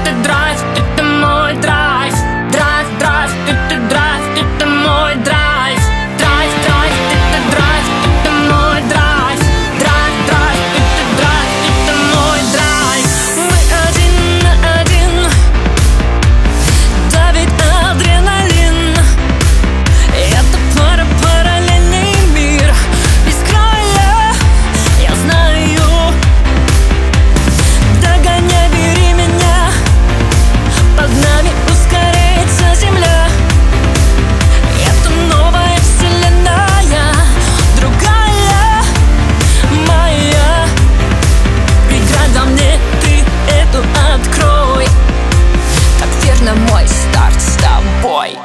это драйв, это мой драйв. Драйв, драйв, это драйв, это мой драйв. Драйв, драйв, это драйв, это мой драйв. Драйв, драйв, это драйв, это мой драйв. Мы один на один, давит адреналин. Это параллельный мир без края, я знаю. Догоняй, бери меня, под нами ускоряется земля. Это новая вселенная, другая моя. Играй во мне, ты эту открой. Так верно мой старт с тобой.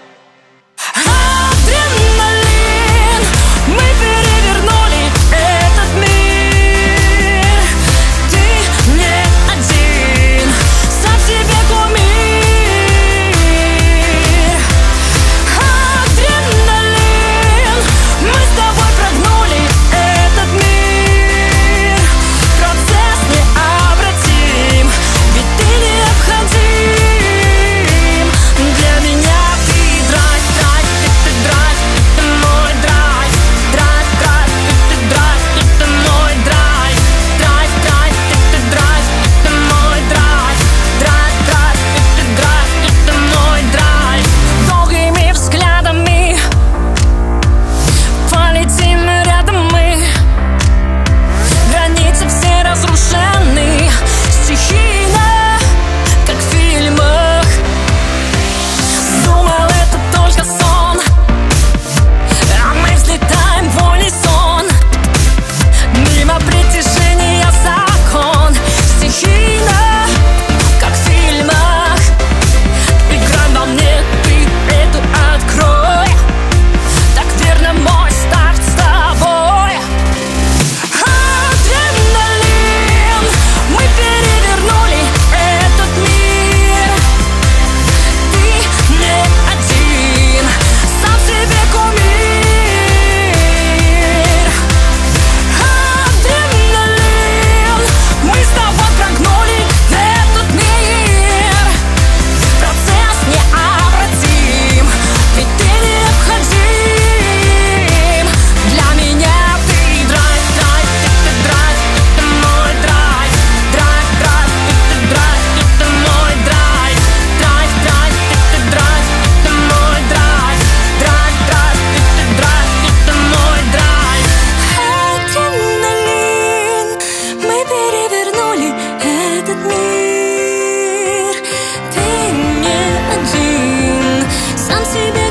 Адреналин, мы перевернули этот мир. Ты не один, сам себе кумир. Адреналин, мы с тобой прогнули этот мир. Процесс необратим, ведь ты необходим. Для меня ты драйв, драйв, это драйв, это мой драйв. Драйв, драйв, это драйв, это мой драйв. Драйв, драйв, это драйв, это мой драйв. Драйв, драйв, это драйв, это мой драйв. Долгими взглядами полетим рядом мы. Границы все разрушены стихийно, как в фильмах. Думал, это только сон, а мы взлетаем в унисон. Мимо притяжения закон, стихийно, как в фильмах. Играй во мне, ты эту открой. Так верно мой старт с тобой. Адреналин, мы перевернули этот мир. Ты не один, сам себе кумир. Адреналин, мы с тобой прогнули этот мир. Процесс необратим, ведь ты необходим. Для меня ты драйв, драйв, это драйв, это мой драйв. Драйв, драйв, это драйв, это мой драйв. Драйв, драйв, это драйв, это мой драйв. Драйв, драйв, это драйв, это мой драйв. Адреналин, мы перевернули этот мир. Ты не один, сам себе